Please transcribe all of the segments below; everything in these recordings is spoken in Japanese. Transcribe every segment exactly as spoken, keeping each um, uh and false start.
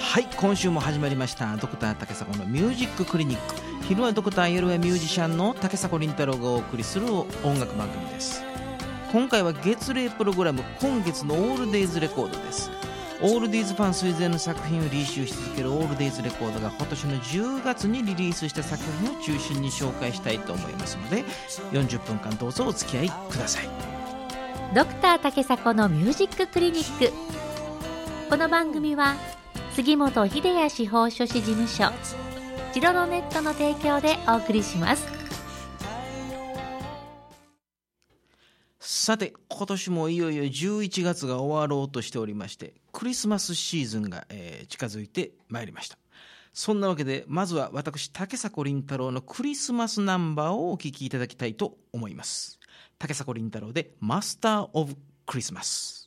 はい、今週も始まりましたドクター竹迫のミュージッククリニック。昼はドクター、夜はミュージシャンの竹迫倫太郎がお送りする音楽番組です。今回は月例プログラム、今月のオールデイズレコードです。オールディーズファン垂涎の作品をリーシューし続けるオールデイズレコードが今年のじゅうがつにリリースした作品を中心に紹介したいと思いますので、よんじゅっぷんかんどうぞお付き合いください。 ドクター竹迫のミュージッククリニック。この番組は杉本秀哉司法書士事務所、チロノネットの提供でお送りします。 さて、今年もいよいよじゅういちがつが終わろうとしておりまして、クリスマスシーズンが、えー、近づいてまいりました。そんなわけで、まずは私竹迫倫太郎のクリスマスナンバーをお聴きいただきたいと思います。竹迫倫太郎でマスターオブクリスマス。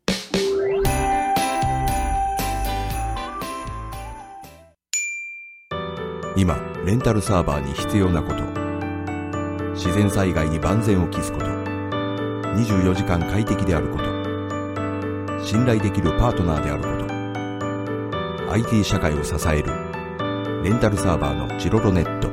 今レンタルサーバーに必要なこと、自然災害に万全を期すこと、にじゅうよじかん快適であること、信頼できるパートナーであること、 アイティー 社会を支えるレンタルサーバーのチロロネット。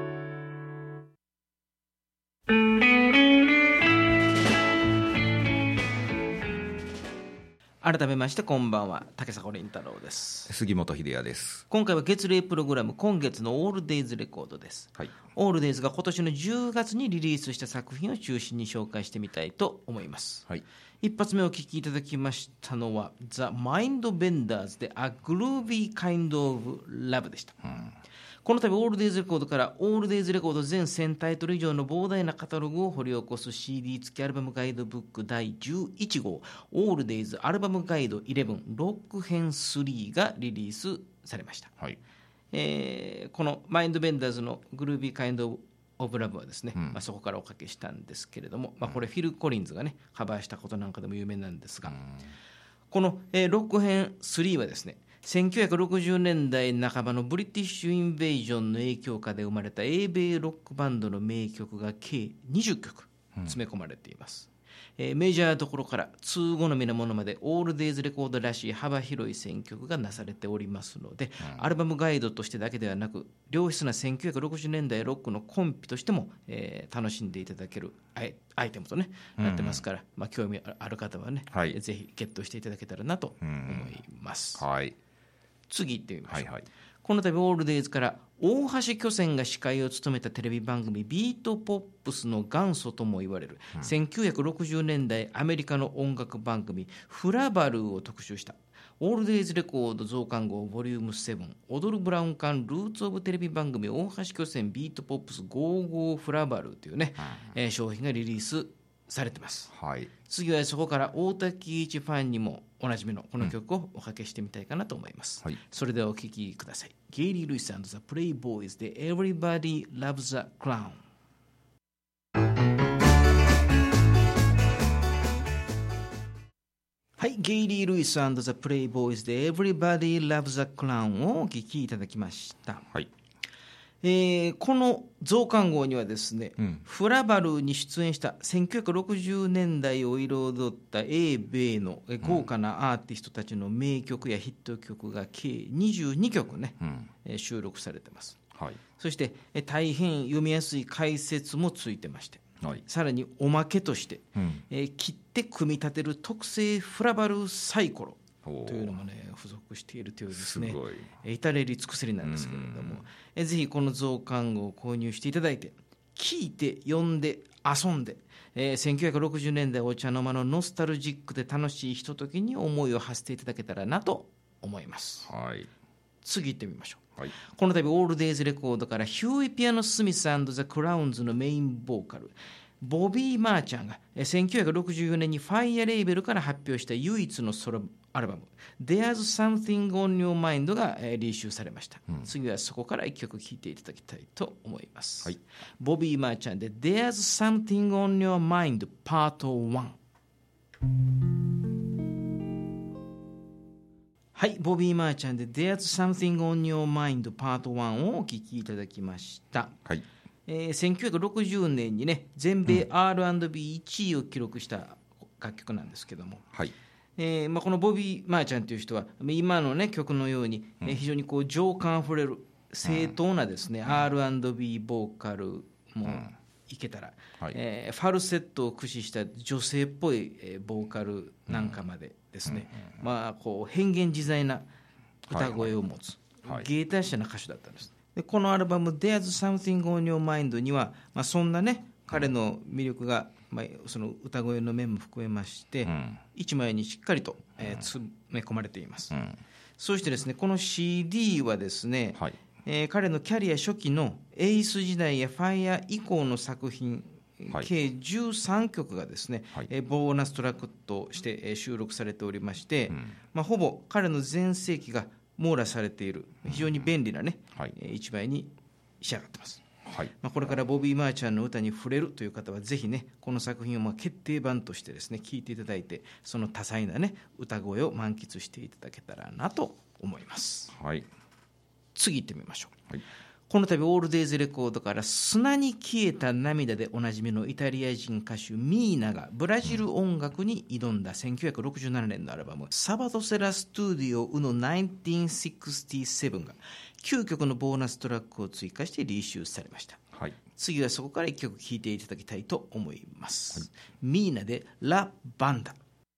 改めましてこんばんは、竹迫倫太郎です。 杉本秀哉です。 今回は月例プログラム、今月のオールデイズレコードです、はい、オールデイズが今年のじゅうがつにリリースした作品を中心に紹介してみたいと思います、はい、一発目お聴きいただきましたのは The Mindbenders で A Groovy Kind of Love でした、うん。この度オールデイズレコードからオールデイズレコード全せんタイトル以上の膨大なカタログを掘り起こす シーディー 付きアルバムガイドブックだいじゅういちごう、オールデイズアルバムガイドじゅういちロック編スリーがリリースされました、はい。えー、このマインドベンダーズのグルービーカインドオブラブはですね、うん、まあ、そこからおかけしたんですけれども、まあ、これフィル・コリンズがねカバーしたことなんかでも有名なんですが、うん、この、えー、ロック編スリーはですね、せんきゅうひゃくろくじゅうねんだいなかばのブリティッシュインベージョンの影響下で生まれた英米ロックバンドの名曲が計にじゅっきょく詰め込まれています、うん。えー、メジャーどころから通好みなものまでオールデイズレコードらしい幅広い選曲がなされておりますので、うん、アルバムガイドとしてだけではなく良質なせんきゅうひゃくろくじゅうねんだいロックのコンピとしても、えー、楽しんでいただけるアイ、アイテムと、ね、なってますから、うん、まあ、興味ある方はね、はい、ぜひゲットしていただけたらなと思います、うん、はい。次行ってみましょう、はいはい。この度オールデイズから大橋巨泉が司会を務めたテレビ番組ビートポップスの元祖ともいわれる、うん、せんきゅうひゃくろくじゅうねんだいアメリカの音楽番組フラバルーを特集したオールデイズレコード増刊号ボリュームセブン、踊るブラウン管ルーツオブテレビ番組大橋巨泉ビートポップスごじゅうごフラバルーというね、うん、えー、商品がリリースされてます、はい。次はそこから大滝一ファンにもおなじみのこの曲をおかけしてみたいかなと思います、うん、はい。それではお聴きください。ゲイリー・ルイス&ザ・プレイボーイズで Everybody Loves the Clown。 はい、ゲイリー・ルイス&ザ・プレイボーイズで Everybody Loves the Clown をお聴きいただきました、はい。えー、この増刊号にはですね、うん、フラバルーに出演したせんきゅうひゃくろくじゅうねんだいを彩った英米の豪華なアーティストたちの名曲やヒット曲が計にじゅうにきょくね、うん、収録されています、はい。そして大変読みやすい解説もついてまして、はい、さらにおまけとして、うん、えー、切って組み立てる特製フラバルーサイコロというのもね付属しているというですね、至れり尽くせりなんですけれども、えぜひこの増刊号を購入していただいて聴いて読んで遊んで、えー、せんきゅうひゃくろくじゅうねんだいお茶の間のノスタルジックで楽しいひとときに思いを馳せていただけたらなと思います、はい。次行ってみましょう、はい。この度オールデイズレコードからヒューイ・ピアノ・スミス&ザ・クラウンズのメインボーカルボビー・マーチャンがせんきゅうひゃくろくじゅうよねんにファイヤーレーベルから発表した唯一のソロアルバム There's Something on Your Mind がリリースされました、うん。次はそこからいっきょく聴いていただきたいと思います、はい。ボビー・マーチャンで There's Something on Your Mind Part ワン。はい、ボビー・マーチャンで There's Something on Your Mind Part ワンをお聴きいただきました、はい。えー、せんきゅうひゃくろくじゅうねんにね全米 アールアンドビーいちいを記録した楽曲なんですけども、はい。 えーまあ、このボビー・マーチャンという人は今の、ね、曲のように、うん、えー、非常にこう情感あふれる正当なですね、うん、アールアンドビー ボーカルもいけたら、うん、はい、えー、ファルセットを駆使した女性っぽい、えー、ボーカルなんかまでですね、うん、まあ、こう変幻自在な歌声を持つ、はいはい、芸達者な歌手だったんです。でこのアルバム There's Something on Your Mind には、まあ、そんなね彼の魅力が、まあ、その歌声の面も含めまして、うん、一枚にしっかりと、えー、詰め込まれています、うん、そしてですねこの シーディー はですね、はい、えー、彼のキャリア初期のエイス時代やファイア以降の作品、はい、計じゅうさんきょくがですね、はい、えー、ボーナストラックとして、えー、収録されておりまして、うん、まあ、ほぼ彼の全盛期が網羅されている非常に便利なね、うん、はい、えー、一枚に仕上がってます。はい、まあ、これからボビー・マーチャンの歌に触れるという方はぜひねこの作品をまあ決定版としてですね聴いていただいてその多彩なね歌声を満喫していただけたらなと思います、はい、次行ってみましょう、はい、この度オールデイズレコードから砂に消えた涙でおなじみのイタリア人歌手ミーナがブラジル音楽に挑んだせんきゅうひゃくろくじゅうななねんのアルバムサバトセラストゥディオウノせんきゅうひゃくろくじゅうなながきゅうきょくのボーナストラックを追加してリリースされました、はい、次はそこからいっきょく聴いていただきたいと思います、はい、ミーナでラ・バンダ。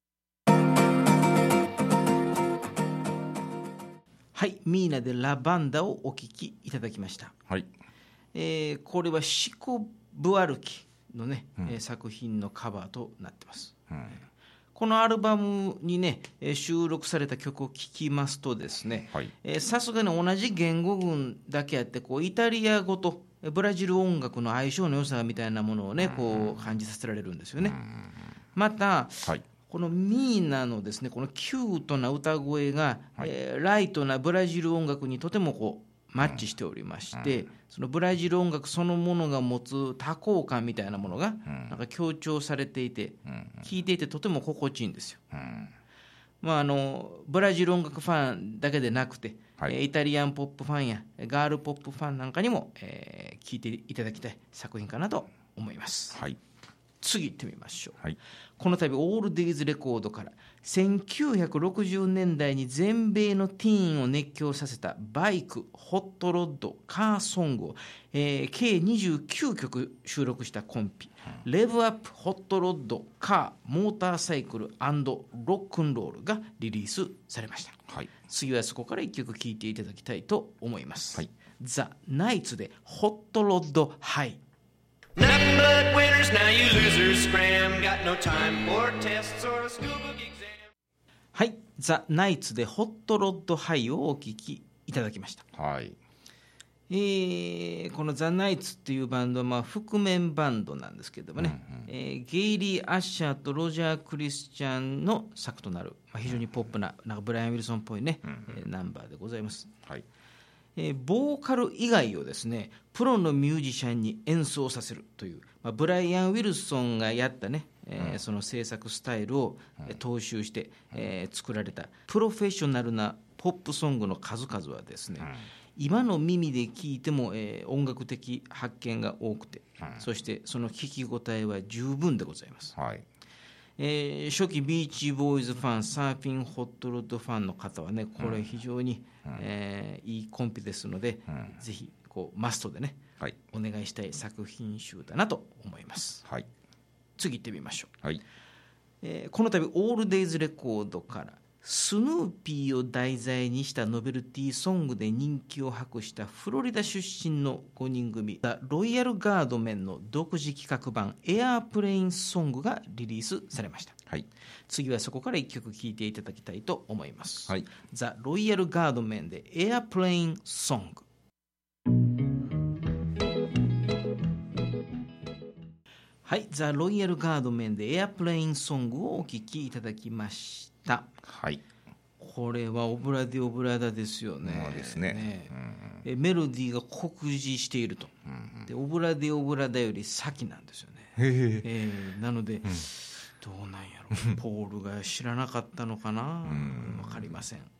はい、ミーナでラ・バンダをお聴きいただきました、はい、えー、これはシコ・ブアルキの、ね、うん、作品のカバーとなってます、うん、このアルバムにね収録された曲を聴きますとですね、さすがに同じ言語群だけあってこうイタリア語とブラジル音楽の相性の良さみたいなものをねこう感じさせられるんですよね。また、はい、このミーナのですねこのキュートな歌声が、はい、えー、ライトなブラジル音楽にとてもこうマッチしておりまして、うん、そのブラジル音楽そのものが持つ多幸感みたいなものがなんか強調されていて、うん、聴いていてとても心地いいんですよ、うん、まあ、あのブラジル音楽ファンだけでなくて、はい、イタリアンポップファンやガールポップファンなんかにも、えー、聴いていただきたい作品かなと思います、はい、次行ってみましょう、はい、この度オールデイズレコードからせんきゅうひゃくろくじゅうねんだいに全米のティーンを熱狂させたバイク、ホットロッド、カーソングを、えー、計にじゅうきゅうきょく収録したコンピ、うん、レブアップ、ホットロッド、カー、モーターサイクル&ロックンロールがリリースされました、はい、次はそこからいっきょく聴いていただきたいと思います、はい、ザ・ナイツでホットロッドハイ。Nothing but winners, now you losers scram. Got no time for tests or a school book exam. はい、ザ・ナイツでホットロッドハイをお聴きいただきました。はい。えー、このザ・ナイツっていうバンドはまあ覆面バンドなんですけどもね、うんうん、えー、ゲイリー・アッシャーとロジャー・クリスチャンの作となる、まあ、非常にポップな、なんかブライアン・ウィルソンっぽいね、うんうん、えー、ナンバーでございます。はい。えー、ボーカル以外をですねプロのミュージシャンに演奏させるという、まあ、ブライアン・ウィルソンがやったね、えーうん、その制作スタイルを、うん、踏襲して、えー、作られたプロフェッショナルなポップソングの数々はですね、うん、今の耳で聴いても、えー、音楽的発見が多くて、うん、そしてその聴き応えは十分でございます、はい、えー、初期ビーチボーイズファン、サーフィンホットロッドファンの方はねこれ非常に、うん、えー、いいコンピですので、うん、ぜひこうマストでね、はい、お願いしたい作品集だなと思います、はい、次行ってみましょう、はい、えー、この度オールデイズレコードからスヌーピーを題材にしたノベルティソングで人気を博したフロリダ出身のごにん組ザ・ロイヤルガードメンの独自企画版エアープレインソングがリリースされました、はい、次はそこからいっきょく聴いていただきたいと思います、はい、ザ・ロイヤルガードメンでエアープレインソング。はい、ザ・ロイヤルガードメンでエアプレインソングをお聴きいただきました。はい。これはオブラディオブラダですよね。そうですね。ね、うんうん、メロディーが酷似していると、うんうん、でオブラディオブラダより先なんですよね。へえー、なので、うん、どうなんやろポールが知らなかったのかな、うん、分かりません。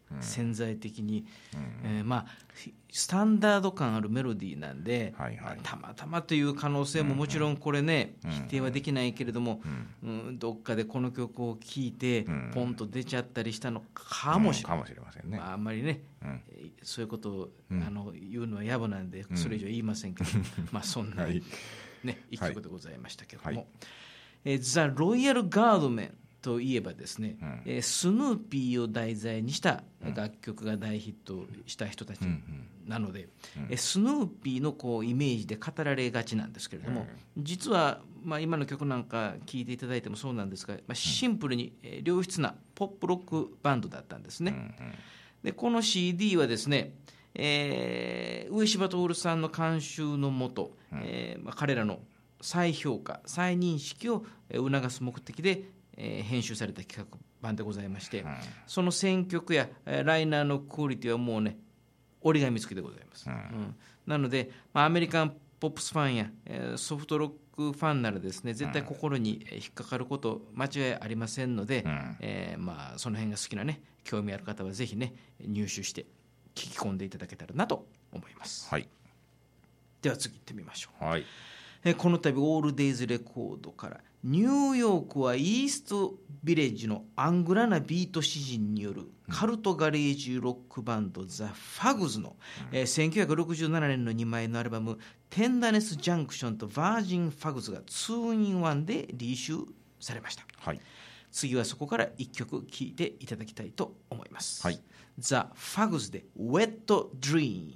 潜在的に、うんえーまあ、スタンダード感あるメロディーなんで、はいはい、たまたまという可能性ももちろんこれね、うんうん、否定はできないけれども、うんうん、どっかでこの曲を聴いてポンと出ちゃったりしたのかもしれない、うん、かもしれませんね、まあ、あんまりね、うんえー、そういうことを、うん、あの言うのは野暮なんでそれ以上言いませんけど、うん、まあそんな、はいね、一曲でございましたけども、はいえー、ザ・ロイヤル・ガードメンといえばですね、うんえー、スヌーピーを題材にした楽曲が大ヒットした人たちなので、うんうんえー、スヌーピーのこうイメージで語られがちなんですけれども、うん、実は、まあ、今の曲なんか聴いていただいてもそうなんですが、まあ、シンプルに、えー、良質なポップロックバンドだったんですね、うんうん、でこの シーディー はですね、えー、上柴徹さんの監修のもと、うんえーまあ、彼らの再評価再認識を促す目的でえー、編集された企画版でございまして、うん、その選曲や、えー、ライナーのクオリティはもうね折り紙付きでございます、うんうん、なので、まあ、アメリカンポップスファンや、えー、ソフトロックファンならですね絶対心に引っかかること間違いありませんので、うんえーまあ、その辺が好きなね興味ある方はぜひね入手して聞き込んでいただけたらなと思います、はい、では次行ってみましょう、はいえー、この度オールデイズレコードからニューヨークはイーストビレッジのアングラなビート詩人によるカルトガレージロックバンドザ・ファグズの、うんえー、せんきゅうひゃくろくじゅうななねんのにまいのアルバムテンダネス・ジャンクションとバージン・ファグズがツーインワンでリシューされました、はい、次はそこからいっきょく聴いていただきたいと思います、はい、ザ・ファグズで Wet Dream。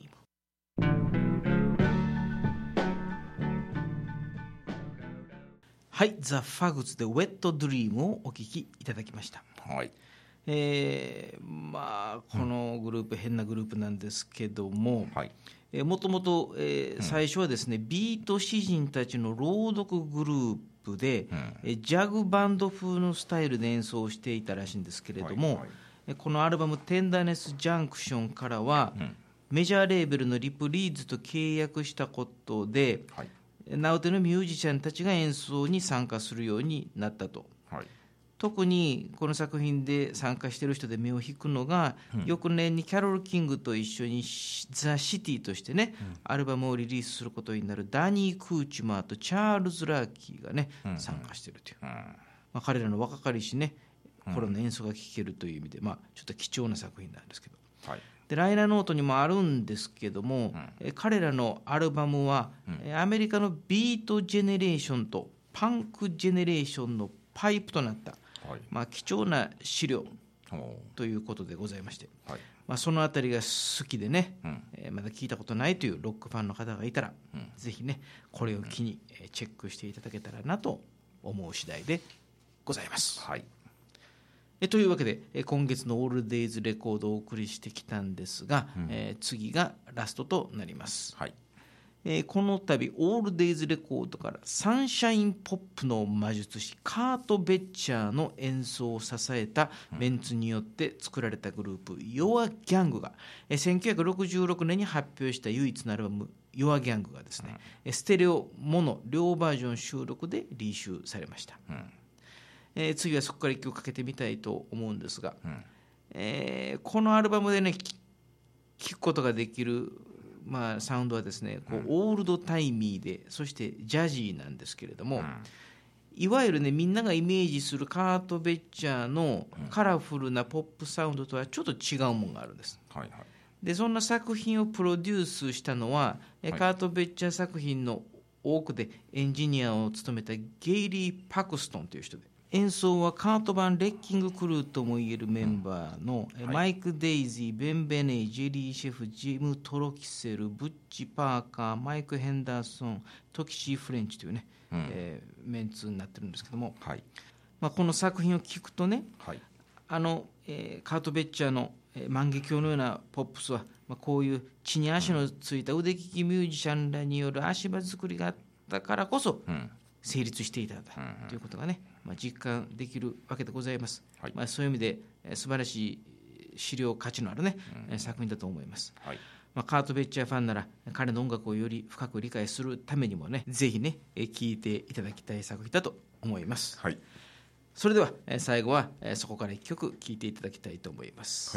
はい、ザ・ファグズで Wet Dream をお聴きいただきました、はいえー、まあこのグループ、うん、変なグループなんですけども、はいえー、もともと、えー、最初はですね、うん、ビート詩人たちの朗読グループで、うんえー、ジャグバンド風のスタイルで演奏していたらしいんですけれども、はいはい、このアルバムテンダネス・ジャンクションからは、うん、メジャーレーベルのリプリーズと契約したことで、はい名うてのミュージシャンたちが演奏に参加するようになったと、はい、特にこの作品で参加している人で目を引くのが、うん、翌年にキャロル・キングと一緒にザ・シティとしてね、うん、アルバムをリリースすることになるダニー・クーチマーとチャールズ・ラーキーがね、うん、参加しているという、うんまあ、彼らの若かりしね頃の演奏が聴けるという意味で、まあ、ちょっと貴重な作品なんですけど、はいでライナーノートにもあるんですけども、うんえ彼らのアルバムは、うん、アメリカのビートジェネレーションとパンクジェネレーションのパイプとなった、はいまあ、貴重な資料ということでございまして、はいまあ、そのあたりが好きでね、うんえー、まだ聞いたことないというロックファンの方がいたら、うん、ぜひねこれを機にチェックしていただけたらなと思う次第でございます、はいえというわけで今月のオールデイズレコードをお送りしてきたんですが、うんえー、次がラストとなります、はいえー、この度オールデイズレコードからサンシャインポップの魔術師カート・ベッチャーの演奏を支えたメンツによって作られたグループ、うん、ヨア・ギャングが、えー、せんきゅうひゃくろくじゅうろくねんに発表した唯一のアルバムヨア・ギャングがですね、うん、ステレオモノ両バージョン収録でリシューされました、うんえー、次はそこから一曲かけてみたいと思うんですが、うんえー、このアルバムでね聴くことができる、まあ、サウンドはですねこう、うん、オールドタイミーでそしてジャジーなんですけれども、うん、いわゆるねみんながイメージするカート・ベッチャーのカラフルなポップサウンドとはちょっと違うものがあるんです、はいはい、でそんな作品をプロデュースしたのは、はい、カート・ベッチャー作品の多くでエンジニアを務めたゲイリー・パクストンという人で演奏はカート版レッキングクルーともいえるメンバーの、うんはい、マイク・デイジー、ベン・ベネイ、ジェリー・シェフ、ジム・トロキセル、ブッチ・パーカー、マイク・ヘンダーソン、トキシー・フレンチというね、うんえー、メンツになってるんですけども、はいまあ、この作品を聴くとね、はい、あの、えー、カート・ベッチャーの、えー、万華鏡のようなポップスは、まあ、こういう地に足のついた腕利きミュージシャンらによる足場作りがあったからこそ、うん成立していたということがね、まあ、実感できるわけでございます、はいまあ、そういう意味で素晴らしい資料価値のある、ねうん、作品だと思います、はいまあ、カート・ベッチャーファンなら彼の音楽をより深く理解するためにもねぜひね聴いていただきたい作品だと思います、はい、それでは最後はそこからいっきょく聴いていただきたいと思います、はい、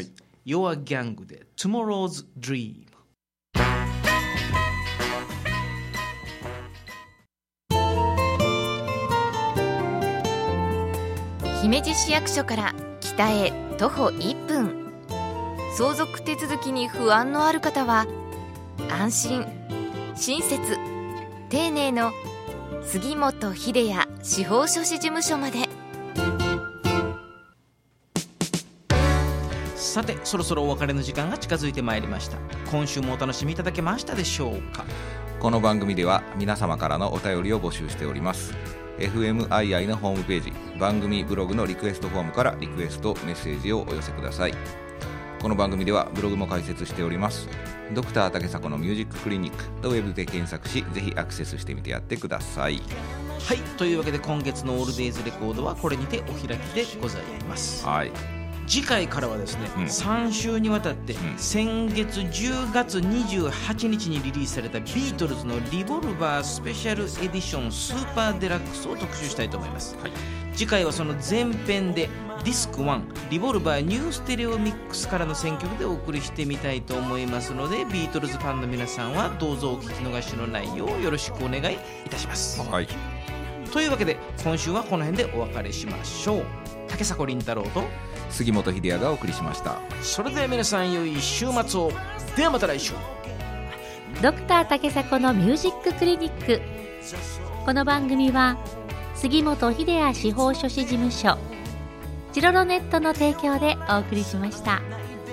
Your Gang で Tomorrow's Dream。 姫路市役所から北へ徒歩いっぷん、相続手続きに不安のある方は安心、親切、丁寧の杉本秀也司法書士事務所まで。 さて、そろそろお別れの時間が近づいてまいりました。今週もお楽しみいただけましたでしょうか。 この番組では皆様からのお便りを募集しております。 エフエムアイアイ のホームページ、番組ブログのリクエストフォームからリクエストメッセージをお寄せください。この番組ではブログも開設しております。ドクター竹迫のミュージッククリニックとウェブで検索し、ぜひアクセスしてみてやってください。 はい、というわけで今月のオールデイズレコードはこれにてお開きでございます。 はい、 次回からはですね、 うん、 さん週にわたって、 うん、 先月じゅうがつにじゅうはちにちにリリースされたビートルズのリボルバースペシャルエディションスーパーデラックスを特集したいと思います。はい、次回はその前編でディスクワンリボルバーニューステレオミックスからの選曲でお送りしてみたいと思いますので、ビートルズファンの皆さんはどうぞお聞き逃しのないようよろしくお願いいたします。 はい、 というわけで今週はこの辺でお別れしましょう。竹迫倫太郎と杉本秀也がお送りしました。 それでは皆さん良い週末を。ではまた来週。 ドクター竹迫のミュージッククリニック。この番組は杉本秀也司法書士事務所、チロロネットの提供でお送りしました。